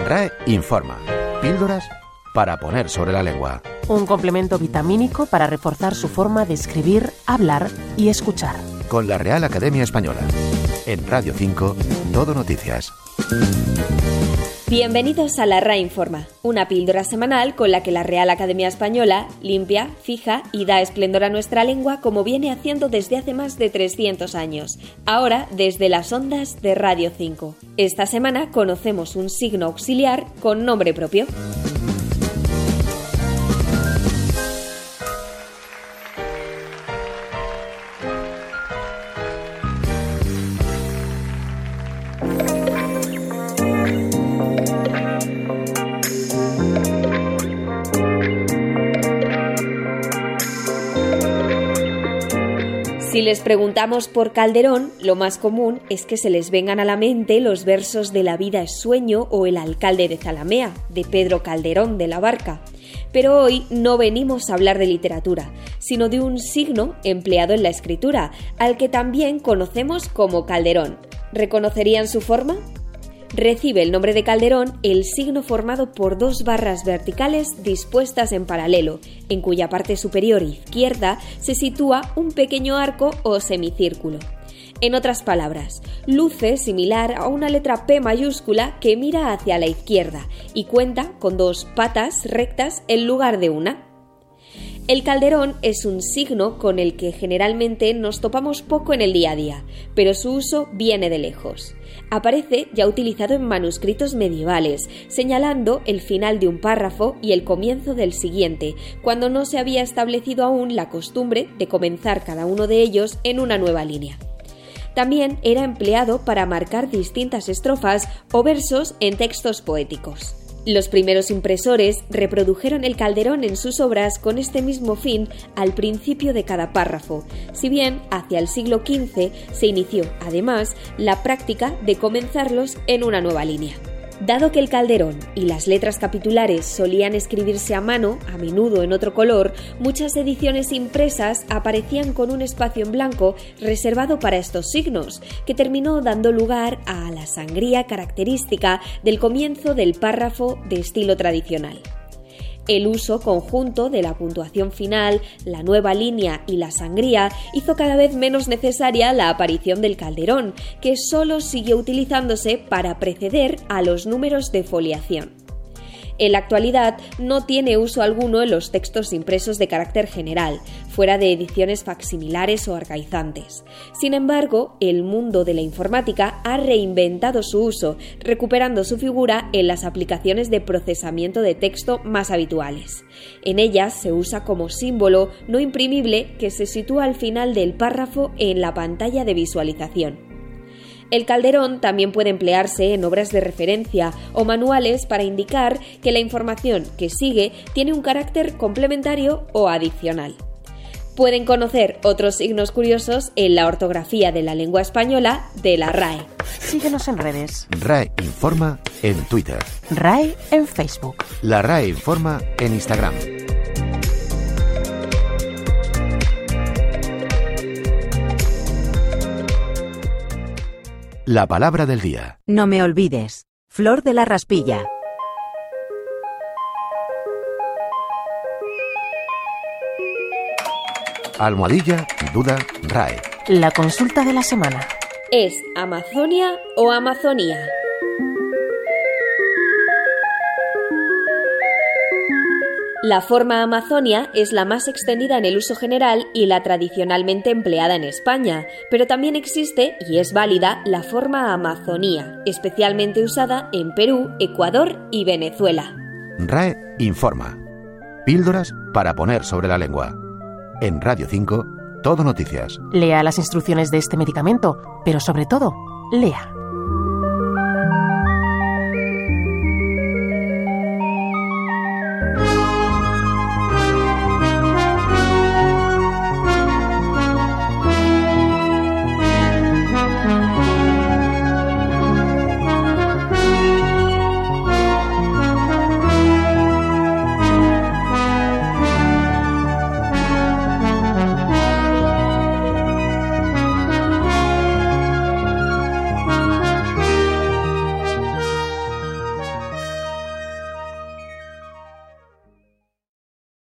RAE informa. Píldoras para poner sobre la lengua. Un complemento vitamínico para reforzar su forma de escribir, hablar y escuchar. Con la Real Academia Española. En Radio 5, Todo Noticias. Bienvenidos a la RAE Informa, una píldora semanal con la que la Real Academia Española limpia, fija y da esplendor a nuestra lengua como viene haciendo desde hace más de 300 años, ahora desde las ondas de Radio 5. Esta semana conocemos un signo auxiliar con nombre propio. Si les preguntamos por Calderón, lo más común es que se les vengan a la mente los versos de La vida es sueño o El alcalde de Zalamea, de Pedro Calderón de la Barca. Pero hoy no venimos a hablar de literatura, sino de un signo empleado en la escritura, al que también conocemos como Calderón. ¿Reconocerían su forma? Recibe el nombre de Calderón el signo formado por dos barras verticales dispuestas en paralelo, en cuya parte superior izquierda se sitúa un pequeño arco o semicírculo. En otras palabras, luce similar a una letra P mayúscula que mira hacia la izquierda y cuenta con dos patas rectas en lugar de una. El calderón es un signo con el que generalmente nos topamos poco en el día a día, pero su uso viene de lejos. Aparece ya utilizado en manuscritos medievales, señalando el final de un párrafo y el comienzo del siguiente, cuando no se había establecido aún la costumbre de comenzar cada uno de ellos en una nueva línea. También era empleado para marcar distintas estrofas o versos en textos poéticos. Los primeros impresores reprodujeron el calderón en sus obras con este mismo fin al principio de cada párrafo, si bien hacia el siglo XV se inició, además, la práctica de comenzarlos en una nueva línea. Dado que el calderón y las letras capitulares solían escribirse a mano, a menudo en otro color, muchas ediciones impresas aparecían con un espacio en blanco reservado para estos signos, que terminó dando lugar a la sangría característica del comienzo del párrafo de estilo tradicional. El uso conjunto de la puntuación final, la nueva línea y la sangría hizo cada vez menos necesaria la aparición del calderón, que solo siguió utilizándose para preceder a los números de foliación. En la actualidad no tiene uso alguno en los textos impresos de carácter general, fuera de ediciones facsimilares o arcaizantes. Sin embargo, el mundo de la informática ha reinventado su uso, recuperando su figura en las aplicaciones de procesamiento de texto más habituales. En ellas se usa como símbolo no imprimible que se sitúa al final del párrafo en la pantalla de visualización. El calderón también puede emplearse en obras de referencia o manuales para indicar que la información que sigue tiene un carácter complementario o adicional. Pueden conocer otros signos curiosos en la ortografía de la lengua española de la RAE. Síguenos en redes. RAE Informa en Twitter. RAE en Facebook. La RAE Informa en Instagram. La palabra del día. No me olvides. Flor de la Raspilla. Almohadilla, duda, RAE. La consulta de la semana. ¿Es Amazonia o Amazonía? La forma Amazonia es la más extendida en el uso general y la tradicionalmente empleada en España, pero también existe, y es válida, la forma Amazonía, especialmente usada en Perú, Ecuador y Venezuela. RAE Informa. Píldoras para poner sobre la lengua. En Radio 5, Todo Noticias. Lea las instrucciones de este medicamento, pero sobre todo, lea.